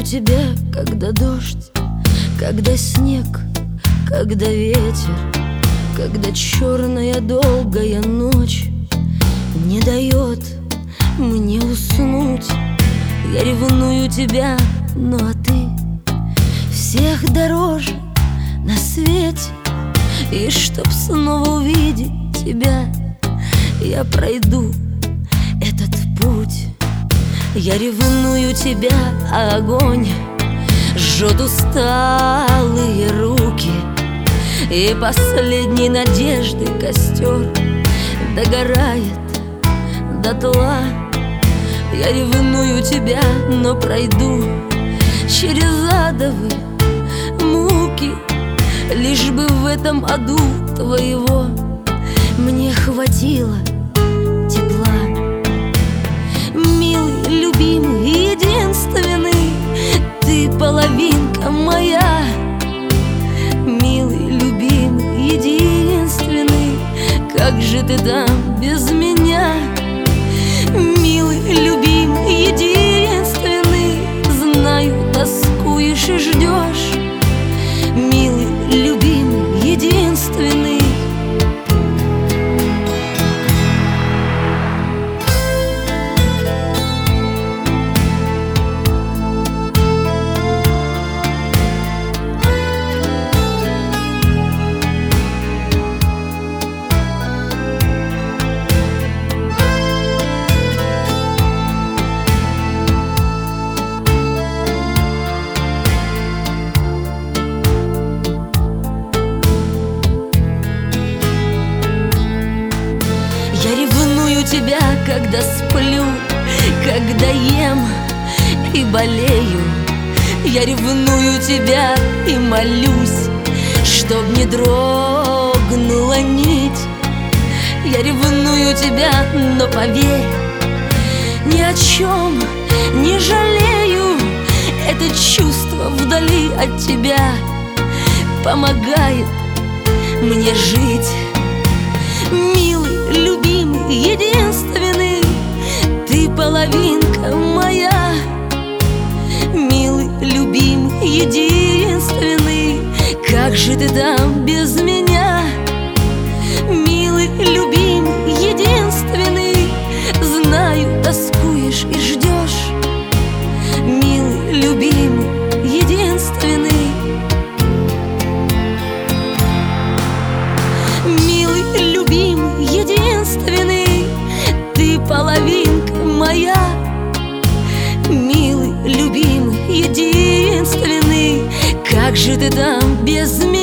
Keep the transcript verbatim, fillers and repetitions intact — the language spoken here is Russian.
тебя, когда дождь, когда снег, когда ветер, когда черная долгая ночь не дает мне уснуть. Я ревную тебя, ну а ты всех дороже на свете. И чтоб снова увидеть тебя, я пройду этот путь. Я ревную тебя, а огонь жжет усталые руки, и последней надежды костер догорает дотла. Я ревную тебя, но пройду через адовые муки, лишь бы в этом аду твоего мне хватило тепла. Милый, любимый, единственный, ты половинка моя. Милый, любимый, единственный, как же ты там без меня? Милый, любимый, единственный, знаю, тоскуешь и ждешь. Милый, любимый, единственный. Я ревную тебя, когда сплю, когда ем и болею. Я ревную тебя и молюсь, чтоб не дрогнула нить. Я ревную тебя, но поверь, ни о чем не жалею. Это чувство вдали от тебя помогает мне жить. Милый, любимый, единственный, ты половинка моя. Милый, любимый, единственный, как же ты там без меня? Милый, любимый, единственный, знаю, тоскуешь и ждешь. Милый, любимый, единственный. Милый, любимый, единственный, ты половинка моя. Милый, любимый, единственный, как же ты там без меня?